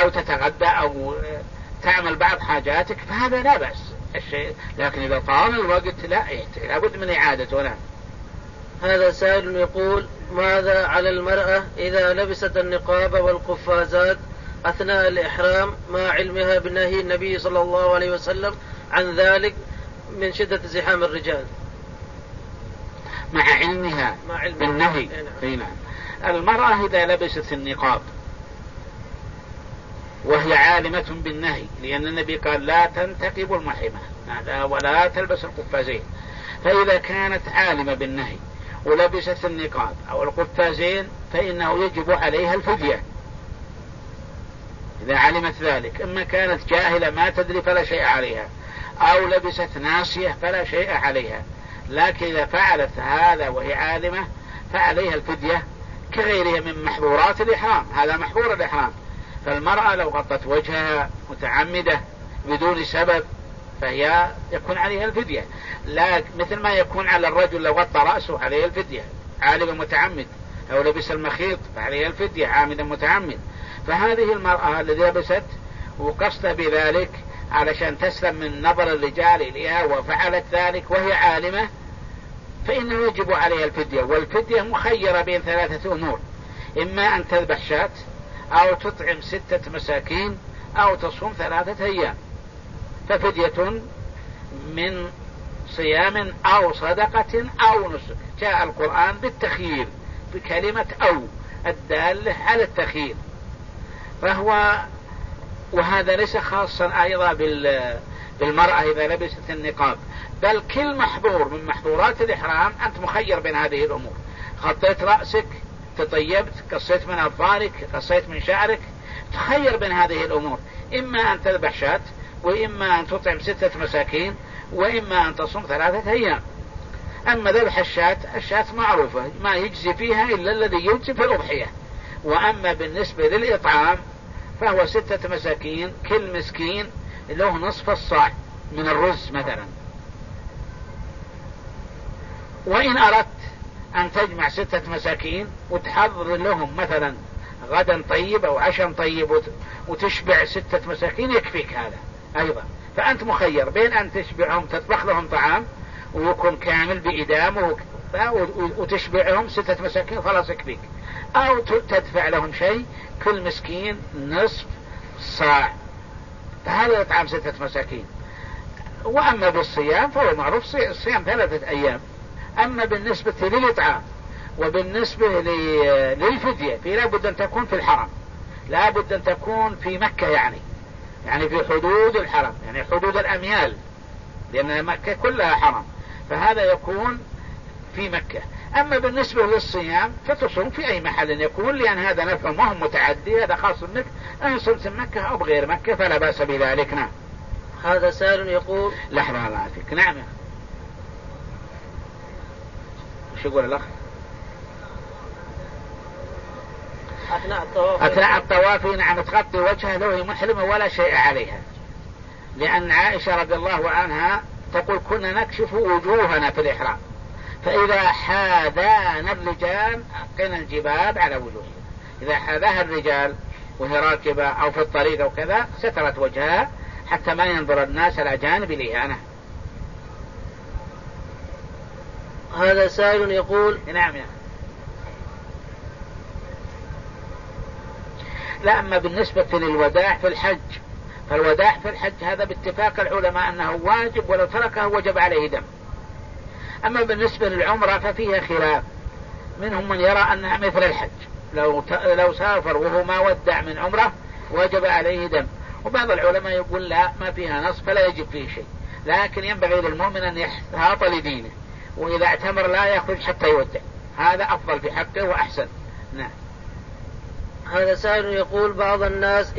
أو تتغدى أو تعمل بعض حاجاتك فهذا لا بأس الشيء، لكن إذا طال الوقت لابد من إعادته. نعم. هذا سائل يقول: ماذا على المرأة إذا لبست النقاب والقفازات أثناء الإحرام مع علمها بنهي النبي صلى الله عليه وسلم عن ذلك من شدة زحام الرجال؟ مع علمها بالنهي. نعم. المرأة إذا لبست النقاب وهي عالمة بالنهي، لأن النبي قال لا تنتقب المحرمة ولا تلبس القفازين، فإذا كانت عالمة بالنهي ولبست النقاب أو القفازين فإنه يجب عليها الفدية إذا علمت ذلك. إما كانت جاهلة ما تدري فلا شيء عليها، أو لبست ناسية فلا شيء عليها، لكن إذا فعلت هذا وهي عالمة فعليها الفدية كغيرها من محظورات الإحرام. هذا محظور الإحرام. فالمرأة لو غطت وجهها متعمدة بدون سبب فهي يكون عليها الفدية، لا مثل ما يكون على الرجل لو غطى رأسه عليه الفدية عالم متعمد، أو لبس المخيط فعليه الفدية عامد متعمد. فهذه المرأة التي لبست وقصد بذلك علشان تسلم من نظر الرجال إليها وفعلت ذلك وهي عالمة فإنه يجب عليها الفدية. والفدية مخيرة بين 3 أمور: إما أن تذبح شاة، أو تطعم 6 مساكين، أو تصوم 3 أيام. ففدية من صيام أو صدقة أو نسك. جاء القرآن بالتخيير بكلمة أو الدالة على التخيير. وهذا ليس خاصا أيضا بالمرأة إذا لبست النقاب، بل كل محظور من محظورات الإحرام أنت مخير بين هذه الأمور. غطيت رأسك، تطيبت، قصيت من أظفارك، قصيت من شعرك، تخير بين هذه الأمور: إما أن تذبح شاة، وإما أن تطعم 6 مساكين، وإما أن تصوم 3 أيام. أما ذبح الشاة معروفة ما يجزي فيها إلا الذي يجزي في الأضحية. وأما بالنسبة للإطعام فهو 6 مساكين، كل مسكين له نصف الصاع من الرز مثلا. وإن أردت أن تجمع 6 مساكين وتحضر لهم مثلا غدا طيب أو عشاء طيب وتشبع 6 مساكين يكفيك هذا أيضا. فأنت مخير بين أن تشبعهم، تطبخ لهم طعام ويكون كامل بإدام وتشبعهم 6 مساكين خلاص يكفيك، أو تدفع لهم شيء كل مسكين نصف صاع، فهذا يطعم 6 مساكين. وأما بالصيام فهو معروف الصيام 3 أيام. أما بالنسبة للإطعام وبالنسبة للفدية فلا بد أن تكون في الحرم، لا بد أن تكون في مكة، يعني في حدود الحرم، يعني حدود الأميال، لأن مكة كلها حرم، فهذا يكون في مكة. أما بالنسبة للصيام فتصوم في أي محل يكون، لأن هذا نفع مهم متعدي، هذا خاص بك أن صمت مكة أو بغير مكة فلا بأس بذلك. نعم. هذا سائل يقول: لحظة الله فيك. نعم. وش يقول الأخ؟ أثناء الطواف نعم تغطي وجهها لو هي محرمة ولا شيء عليها، لأن عائشة رضي الله عنها تقول: كنا نكشف وجوهنا في الإحرام، فإذا حاذانا الرجال ألقينا الجباب على وجوهنا. إذا حاذاها الرجال وهي راكبة أو في الطريق أو كذا سترت وجهها حتى ما ينظر الناس الأجانب إليها. هذا سائل يقول: نعم. لا، أما بالنسبة للوداع في الحج، فالوداع في الحج هذا باتفاق العلماء أنه واجب، ولو تركه وجب عليه دم. أما بالنسبة للعمرة ففيها خلاف، منهم من يرى أنها مثل الحج، لو سافر وهو ما ودع من عمره وجب عليه دم، وبعض العلماء يقول لا، ما فيها نص فلا يجب فيه شيء، لكن ينبغي للمؤمن أن يحتاط لدينه، وإذا اعتمر لا يخرج حتى يودع، هذا أفضل في حقه وأحسن. نعم. هذا سائل يقول: بعض الناس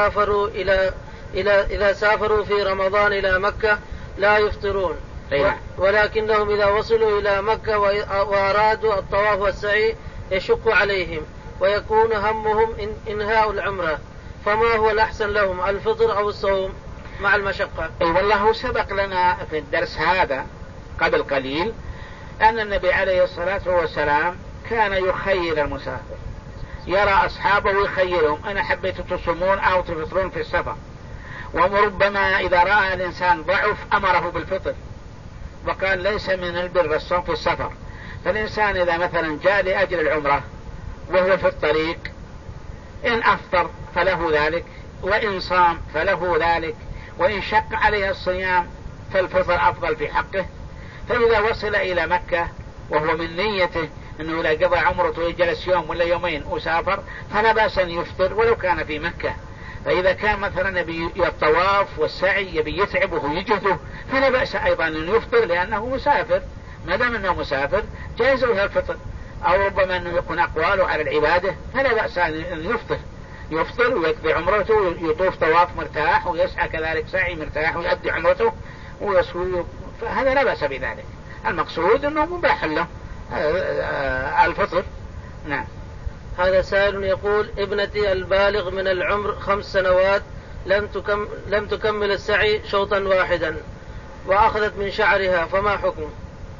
إذا سافروا في رمضان إلى مكة لا يفطرون، ولكنهم إذا وصلوا إلى مكة وأرادوا الطواف والسعي يشق عليهم ويكون همهم إنهاء العمرة، فما هو الأحسن لهم، الفطر أو الصوم مع المشقة؟ والله سبق لنا في الدرس هذا قبل قليل أن النبي عليه الصلاة والسلام كان يخير المسافر، يرى أصحابه ويخيرهم أنا حبيت تصومون أو تفطرون في السفر. وربما إذا رأى الإنسان ضعف أمره بالفطر وقال ليس من البر الصوم في السفر. فالإنسان إذا مثلا جاء لأجل العمرة وهو في الطريق إن أفطر فله ذلك، وإن صام فله ذلك، وإن شق عليه الصيام فالفطر أفضل في حقه. فإذا وصل إلى مكة وهو من نيته أنه إذا قضى عمرته ويجلس يوم ولا يومين وسافر فلا بأس أن يفطر ولو كان في مكة. فإذا كان مثلا يبي الطواف والسعي يبي يتعبه ويجهده فلا بأس أيضا أن يفطر لأنه مسافر، ما دام أنه مسافر جائز له الفطر. أو ربما أنه يكون أقواله على العبادة فلا بأس أن يفطر ويقضي عمرته ويطوف طواف مرتاح ويسعى كذلك سعي مرتاح ويؤدي عمرته ويسوي، فهذا لا بأس بذلك. المقصود أنه مباح له الفطر. نعم. هذا سائل يقول ابنتي البالغ من العمر 5 سنوات لم تكمل السعي شوطا واحدا وأخذت من شعرها فما حكم؟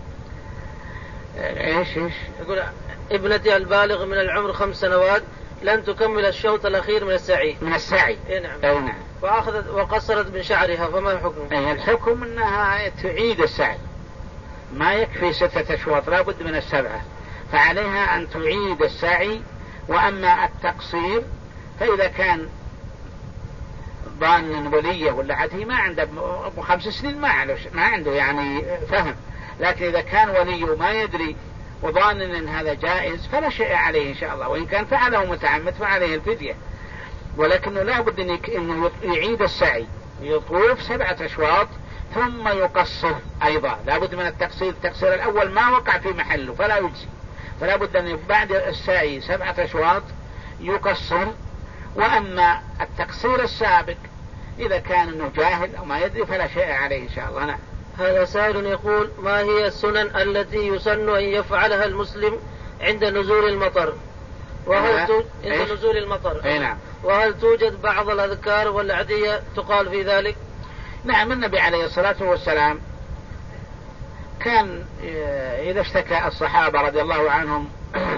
إيش يقول ابنتي البالغ من العمر 5 سنوات لم تكمل الشوط الأخير من السعي. نعم. وأخذت وقصرت من شعرها فما الحكم؟ الحكم أنها تعيد السعي، ما يكفي 6 أشواط لا بد من 7، فعليها أن تعيد السعي. وأما التقصير فإذا كان ظان وليه ولا عته ما عنده أبو 5 سنين ما عنده يعني فهم، لكن إذا كان وليه ما يدري وظان أن هذا جائز فلا شيء عليه إن شاء الله، وإن كان فعله متعمد فعليه الفدية. ولكنه لا بد أنه يعيد السعي يطوف 7 أشواط ثم يقصر أيضا، لا بد من التقصير. التقصير الأول ما وقع في محله فلا يجزي، فلا بد أن بعد السعي 7 أشواط يقصر. وأما التقصير السابق إذا كان أنه جاهل أو ما يدري فلا شيء عليه إن شاء الله. نعم. هذا سائل يقول ما هي السنن التي يسن أن يفعلها المسلم عند نزول المطر؟ عند نزول المطر. نعم. وهل توجد بعض الأذكار والأدعية تقال في ذلك؟ نعم. النبي عليه الصلاة والسلام كان إذا اشتكى الصحابة رضي الله عنهم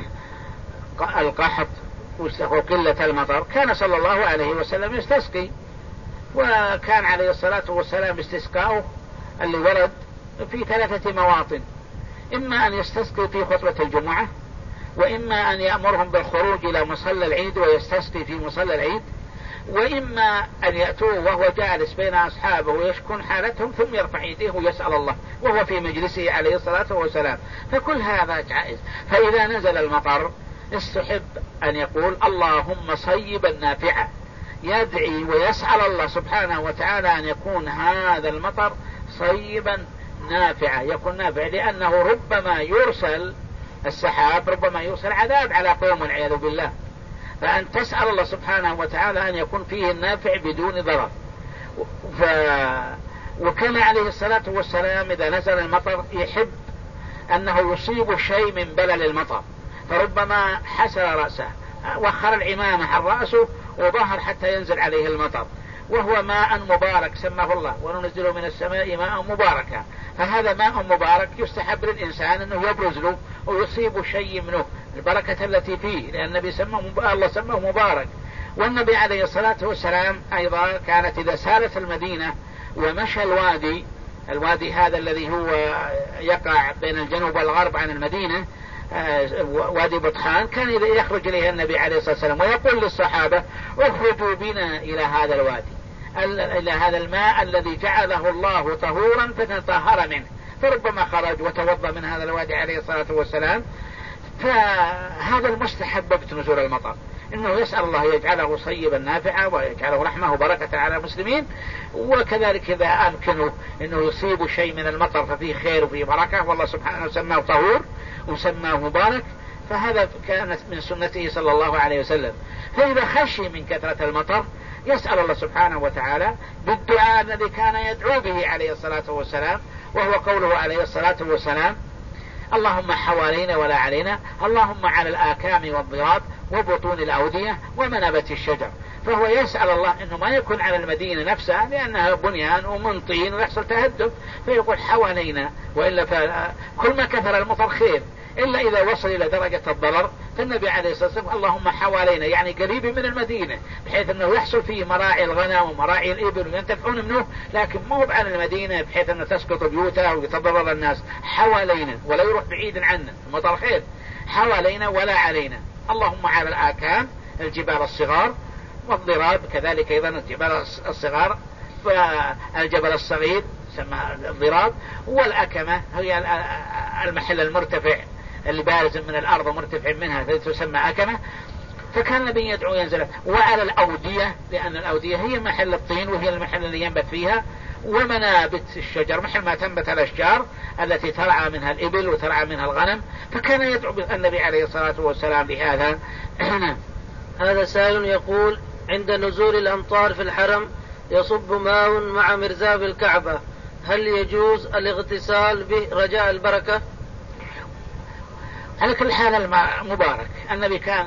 القحط وقلة المطر كان صلى الله عليه وسلم يستسقي، وكان عليه الصلاة والسلام استسقاؤه اللي ورد في 3 مواطن، إما أن يستسقي في خطبة الجمعة، وإما أن يأمرهم بالخروج إلى مصلى العيد ويستسقي في مصلى العيد، وإما أن يأتوه وهو جالس بين أصحابه ويشكون حالتهم ثم يرفع يديه ويسأل الله وهو في مجلسه عليه الصلاة والسلام. فكل هذا جائز. فإذا نزل المطر استحب أن يقول اللهم صيبا نافعا، يدعي ويسأل الله سبحانه وتعالى أن يكون هذا المطر صيبا نافعا، يكون نافع، لأنه ربما يرسل السحاب ربما يرسل عذاب على قوم والعياذ بالله، فأن تسأل الله سبحانه وتعالى أن يكون فيه النافع بدون ضرر. وكان عليه الصلاة والسلام إذا نزل المطر يحب أنه يصيب شيء من بلل المطر، فربما حسر رأسه وخر العمامة عن رأسه وظهر حتى ينزل عليه المطر، وهو ماء مبارك سماه الله وننزل من السماء ماء مباركا. فهذا ماء مبارك يستحب للإنسان أنه يبرز له ويصيب شيء منه البركة التي فيه، لأن النبي الله سماه مبارك. والنبي عليه الصلاة والسلام أيضا كانت إذا سالت المدينة ومشى الوادي هذا الذي هو يقع بين الجنوب والغرب عن المدينة، وادي بطحان، كان إذا يخرج إليه النبي عليه الصلاة والسلام ويقول للصحابة اخرجوا بنا إلى هذا الوادي، إلى هذا الماء الذي جعله الله طهورا فتطهر منه، فربما خرج وتوضأ من هذا الوادي عليه الصلاة والسلام. فهذا المستحب بنزول المطر، إنه يسأل الله يجعله صيبا نافعا ويجعله رحمة وبركة على المسلمين. وكذلك إذا أمكنه إنه يصيب شيء من المطر ففيه خير وفيه بركة، والله سبحانه سماه طهور وسماه مبارك، فهذا كانت من سنته صلى الله عليه وسلم. فإذا خشي من كثرة المطر يسأل الله سبحانه وتعالى بالدعاء الذي كان يدعو به عليه الصلاة والسلام، وهو قوله عليه الصلاة والسلام اللهم حوالينا ولا علينا، اللهم على الآكام والضراب وبطون الأودية ومنابت الشجر. فهو يسأل الله أنه ما يكون على المدينة نفسها لأنها بنيان ومن طين ويحصل تهدف، فيقول حوالينا، وإلا كل ما كثر المطر خير، إلا إذا وصل إلى درجة الضرر فالنبي عليه الصلاة والسلام اللهم حوالينا يعني قريب من المدينة بحيث أنه يحصل فيه مراعي الغنم ومراعي الإبل وينتفعون منه، لكن ما هو على المدينة بحيث أنه تسقط بيوتها ويتضرر الناس. حوالينا ولا يروح بعيد عنا، المطر خير، حوالينا ولا علينا. اللهم على الآكام الجبال الصغار، والضراب كذلك أيضا الجبال الصغار، فالجبل الصغير يسمى الضراب، والأكمة هي المحل المرتفع اللي بارز من الأرض ومرتفع منها تسمى أكمة. فكان النبي يدعو ينزل. وعلى الأودية، لأن الأودية هي محل الطين وهي المحل اللي ينبت فيها، ومنابت الشجر محل ما تنبت الأشجار التي ترعى منها الإبل وترعى منها الغنم، فكان يدعو النبي عليه الصلاة والسلام بهذا. هذا سائل يقول: عند نزول الأمطار في الحرم يصب ماء مع مرزاب الكعبة، هل يجوز الاغتسال به رجاء البركة؟ على كل حال الماء مبارك، النبي كان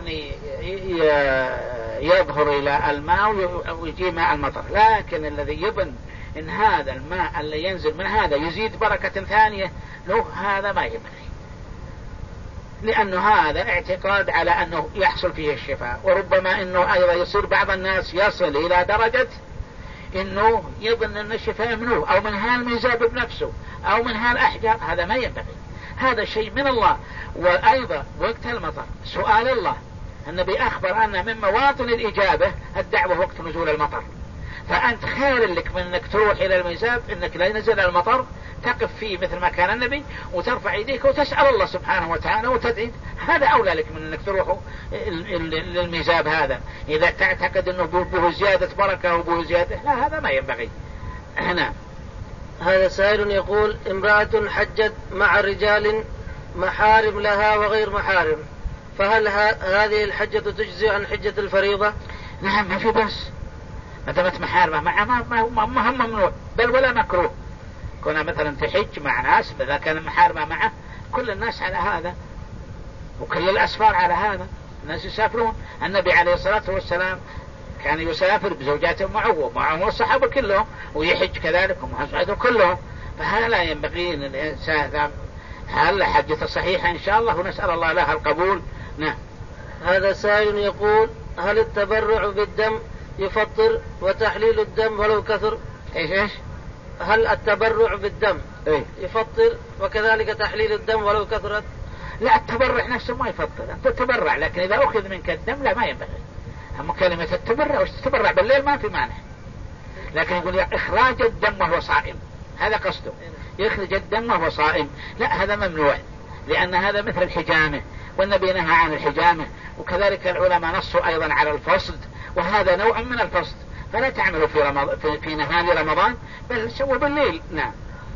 يظهر إلى الماء ويجي ماء المطر، لكن الذي يظن إن هذا الماء اللي ينزل من هذا يزيد بركة ثانية له، هذا ما ينبغي، لأنه هذا اعتقاد على أنه يحصل فيه الشفاء. وربما أنه أيضا يصير بعض الناس يصل إلى درجة أنه يظن أن الشفاء منه أو من هالميزاب بنفسه أو من هالأحجار، هذا ما ينبغي، هذا شيء من الله. وأيضا وقت المطر سؤال الله، النبي أخبر أن من مواطن الإجابة الدعوة وقت نزول المطر، فأنت خير لك من أنك تروح إلى الميزاب إنك لا ينزل المطر تقف فيه مثل ما كان النبي وترفع يديك وتسأل الله سبحانه وتعالى وتدعي، هذا أولى لك من أنك تروح للميزاب هذا إذا تعتقد أنه به زيادة بركة وبه زيادة، لا، هذا ما ينبغي. هنا هذا سائل يقول: امرأة حجت مع رجال محارم لها وغير محارم، فهل هذه الحجة تجزي عن حجة الفريضة؟ نعم، ما في بس، ما دامت محارمة مع ما هم ممنوع بل ولا مكروه. كنا مثلا تحج مع ناس إذا كان محارمة معه، كل الناس على هذا وكل الأسفار على هذا، الناس يسافرون. النبي عليه الصلاة والسلام كان يسافر بزوجاته معه والصحابة كلهم، ويحج كذلك ومع زوجاته كلهم، فهذا لا ينبغي أن الإنسان. هل حجة صحيحة إن شاء الله ونسأل الله لها القبول. نعم. هذا سائل يقول: هل التبرع بالدم يفطر وتحليل الدم ولو كثر؟ إيش؟ هل التبرع بالدم يفطر وكذلك تحليل الدم ولو كثرت؟ لا، التبرع نفسه ما يفطر، أنت تتبرع، لكن إذا أخذ منك الدم لا، ما ينبغي. أما كلمة التبرع، وش تتبرع بالليل ما في مانع، لكن يقول إخراج الدم وهو صائم، هذا قصده، يخرج الدم وهو صائم، لا، هذا ممنوع، لأن هذا مثل الحجامة، والنبي نهى عن الحجامة، وكذلك العلماء نصوا أيضا على الفصد، وهذا نوع من الفصد، فلا تعملوا في نهار رمضان بل سووا بالليل. نعم.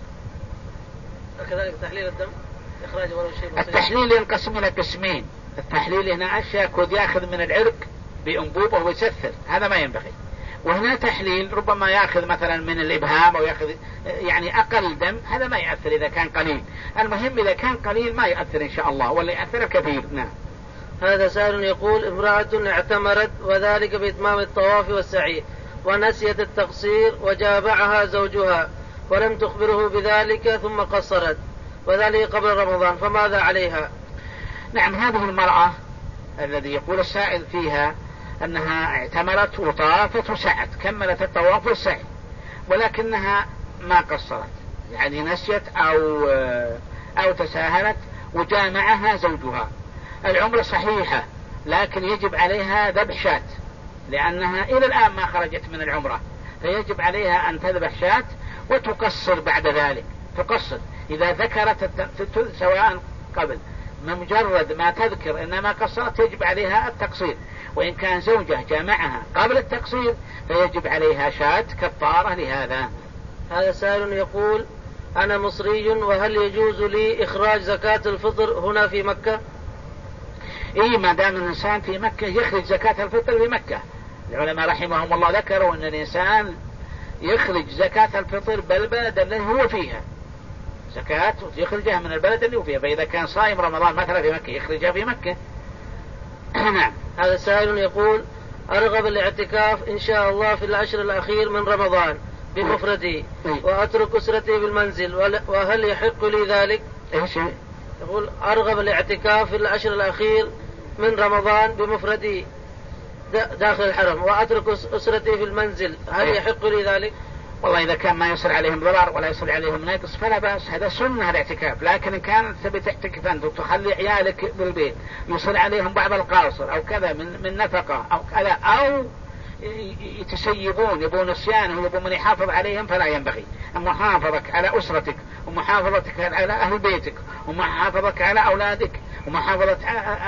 كذلك تحليل الدم إخراج ولو شيء بسيط. التحليل ينقسم إلى قسمين، التحليل هنا أشياء كود يأخذ من العرق بأنبوبة ويسثر، هذا ما ينبغي. وهنا تحليل ربما يأخذ مثلا من الإبهام أو يأخذ يعني أقل دم، هذا ما يأثر إذا كان قليل. المهم إذا كان قليل ما يأثر إن شاء الله، ولا يأثر كثير. نعم. هذا سائل يقول: امرأة اعتمرت وذلك بإتمام الطواف والسعي ونسيت التقصير وجابعها زوجها ولم تخبره بذلك ثم قصرت، وذلك قبل رمضان، فماذا عليها؟ نعم، هذه المرأة الذي يقول السائل فيها أنها اعتمرت وطافت وسعت، كملت الطواف والسعي، ولكنها ما قصرت، يعني نسيت أو تساهلت وجامعها زوجها. العمرة صحيحة، لكن يجب عليها ذبح شاة، لأنها إلى الآن ما خرجت من العمرة، فيجب عليها أن تذبح شاة وتقصر بعد ذلك. تقصر إذا ذكرت سواء قبل، مجرد ما تذكر إنما قصرت يجب عليها التقصير، وإن كان زوجة جامعها قبل التقصير فيجب عليها شاة كفارة لهذا. هذا سائل يقول: أنا مصري، وهل يجوز لي إخراج زكاة الفطر هنا في مكة؟ إيه، ما دام الإنسان في مكة يخرج زكاة الفطر في مكة. العلماء رحمهم الله ذكروا أن الإنسان يخرج زكاة الفطر بالبلد الذي هو فيها، زكاة يخرجها من البلد اللي هو فيها، فإذا كان صائم رمضان مثلا في مكة يخرجها في مكة. نعم. هذا سائل يقول: أرغب الاعتكاف إن شاء الله في العشر الأخير من رمضان بمفردي وأترك أسرتي بالمنزل، وهل يحق لي ذلك؟ إيش؟ يقول: أرغب الاعتكاف في العشر الأخير من رمضان بمفردي داخل الحرم وأترك أسرتي في المنزل، هل يحق لي ذلك؟ والله إذا كان ما يصل عليهم ضرر ولا يصل عليهم نقص فلا بأس، هذا سنة الاعتكاف. لكن إن كانت تبي تعتكف أنت وتخلي عيالك بالبيت يصل عليهم بعض القاصر أو كذا من نفقة أو كذا، أو يتسيبون يبون نسيان ويبون من يحافظ عليهم، فلا ينبغي. محافظتك على أسرتك ومحافظتك على أهل بيتك ومحافظتك على أولادك ومحافظة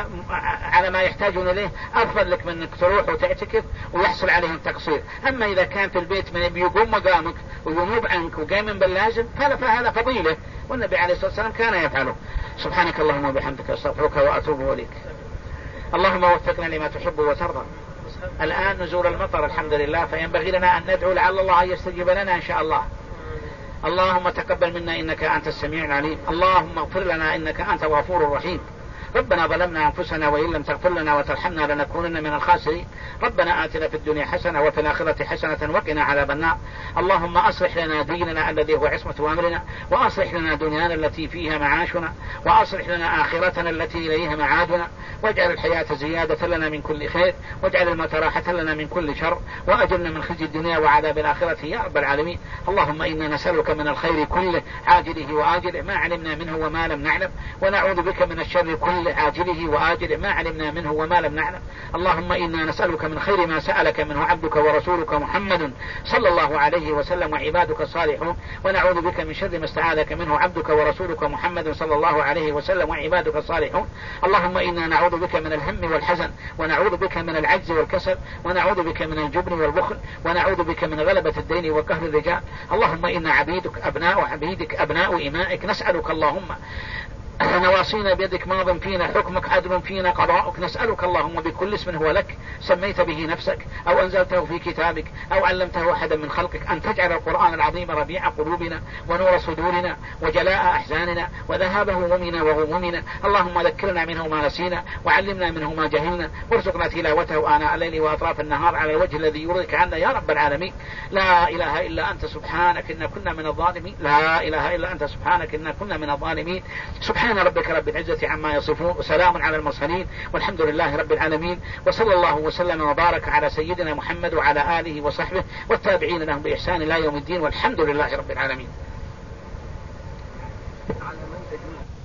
على ما يحتاجون إليه أفضل لك من أنك تروح وتعتكف ويحصل عليهم تقصير. أما إذا كان في البيت من يقوم مقامك وينوب عنك وقام باللازم فهذا فضيلة، والنبي عليه الصلاة والسلام كان يفعله. سبحانك اللهم وبحمدك أستغفرك وأتوب إليك. اللهم وفقنا لما تحب وترضى. الآن نزول المطر الحمد لله، فينبغي لنا أن ندعو لعل الله يستجيب لنا إن شاء الله. اللهم تقبل منا إنك أنت السميع العليم. اللهم اغفر لنا إنك أنت الغفور الرحيم. ربنا ظلمنا أنفسنا وإن لم تغفر لنا وترحمنا لنكونن من الخاسرين. ربنا آتنا في الدنيا حسنة وفي الآخرة حسنة وقنا عذاب النار. اللهم أصلح لنا ديننا الذي هو عصمة أمرنا، وأصلح لنا دنيانا التي فيها معاشنا، وأصلح لنا آخرتنا التي إليها معادنا، واجعل الحياة زيادة لنا من كل خير، واجعل الموت راحة لنا من كل شر، وأجلنا من خزي الدنيا وعذاب الآخرة يا رب العالمين. اللهم إنا نسألك من الخير كله عاجله وآجله ما علمنا منه وما لم نعلم، ونعوذ بك من الشر كله عاجله وآجله ما علمنا منه وما لم نعلم. اللهم إنا نسألك من خير ما سألك منه عبدك ورسولك محمد صلى الله عليه وسلم وعبادك الصالحون، ونعوذ بك من شر ما استعاذك منه عبدك ورسولك محمد صلى الله عليه وسلم وعبادك الصالحون. اللهم إنا نعوذ بك من الهم والحزن، ونعوذ بك من العجز والكسل، ونعوذ بك من الجبن والبخل، ونعوذ بك من غلبة الدين وقهر الرجال. اللهم إنا عبيدك أبناء عبيدك أبناء إمائك، نسألك اللهم نواصينا بيدك ماض فينا حكمك عدل فينا قضاؤك، نسألك اللهم بكل اسم هو لك سميت به نفسك أو أنزلته في كتابك أو علمته أحدا من خلقك أن تجعل القرآن العظيم ربيع قلوبنا ونور صدورنا وجلاء أحزاننا وذهاب همومنا وغمومنا. اللهم ذكرنا منه ما نسينا وعلمنا منه ما جهلنا، وارزقنا تلاوته آناء الليل وأطراف النهار على الوجه الذي يرضيك عنا يا رب العالمين. لا إله إلا أنت سبحانك إنا كنا من الظالمين. لا إله إلا أنت سبحانك إنا كنا من الظالمين. سبحان ربك رب العزة عما يصفون وسلام على المرسلين والحمد لله رب العالمين. وصلى الله وسلم وبارك على سيدنا محمد وعلى آله وصحبه والتابعين لهم بإحسان إلى يوم الدين والحمد لله رب العالمين.